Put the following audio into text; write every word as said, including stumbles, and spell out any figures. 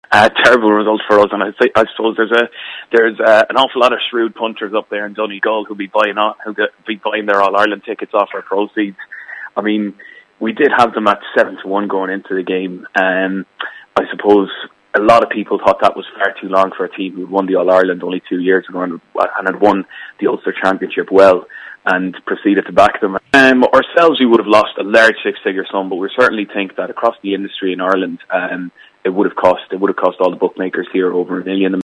Uh, terrible result for us, and I, say, I suppose there's a there's uh, an awful lot of shrewd punters up there in Donegal who'll be buying on, who'll be buying their All Ireland tickets off our proceeds. I mean, we did have them at seven to one going into the game. Um, I suppose a lot of people thought that was far too long for a team who won the All Ireland only two years ago and, and had won the Ulster Championship well, and proceeded to back them. Um, ourselves, we would have lost a large six-figure sum, but we certainly think that across the industry in Ireland, um, it would have cost it would have cost all the bookmakers here over a million.